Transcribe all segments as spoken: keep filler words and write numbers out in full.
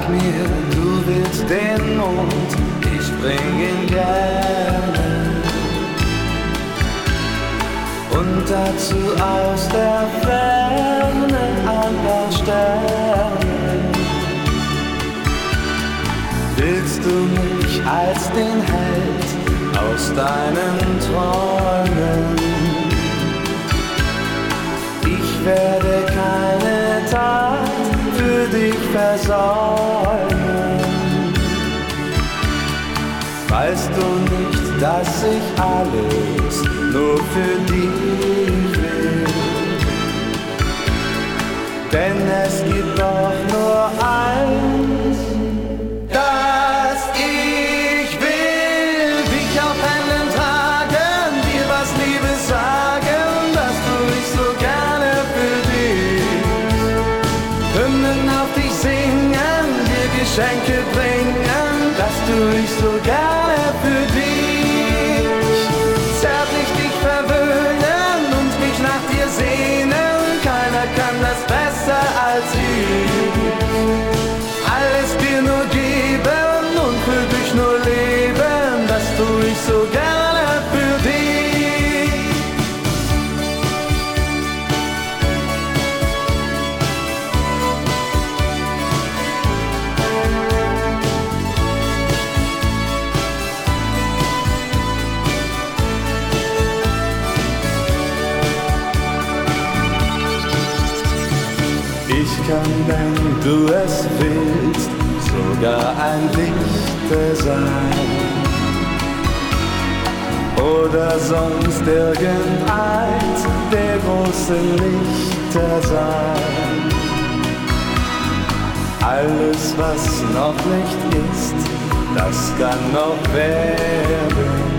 mir, du willst den Mond, ich bring ihn gerne. Und dazu aus der Ferne ein paar Sterne. Willst du mich als den Held aus deinen Träumen? Ich werde keine Tat für dich versäumen. Weißt du nicht, dass ich alles nur für dich will? Denn es gibt doch nur eins, das ich will. Dich auf Händen tragen, dir was Liebes sagen, das tu ich so gerne für dich. Hymnen auf dich singen, dir Geschenke bringen, das tu ich so gerne für dich. Zärtlich dich verwöhnen und mich nach dir sehnen, keiner kann das besser als ich. Alles dir nur geben und für dich nur leben, das tu ich so gerne für dich. Ich kann, wenn du es willst, sogar ein Lichter sein oder sonst irgendeins der großen Lichter sein. Alles, was noch nicht ist, das kann noch werden.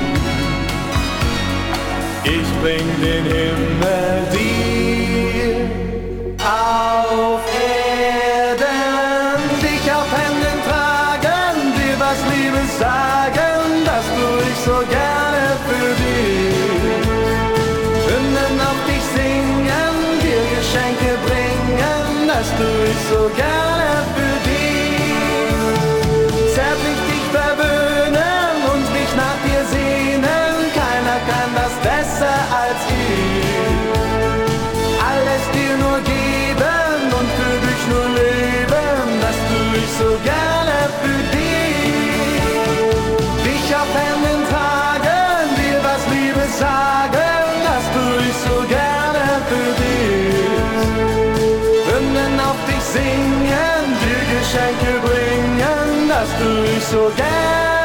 Ich bring den Himmel dir auf Erden, dich auf Händen tragen, dir was Liebes sagen, das tu ich so gerne für dich. Hymnen auf dich singen, dir Geschenke bringen, das tu ich so gerne für dich. Zärtlich dich verwöhnen und mich nach dir sehnen, keiner kann das besser als ich. Alles dir nur geben und für dich nur leben, das tu ich so gerne für dich. Dich auf Händen tragen, dir was Liebes sagen, das tu ich so gerne für dich. Hymnen auf dich singen, dir Geschenke bringen, das tu ich so gerne.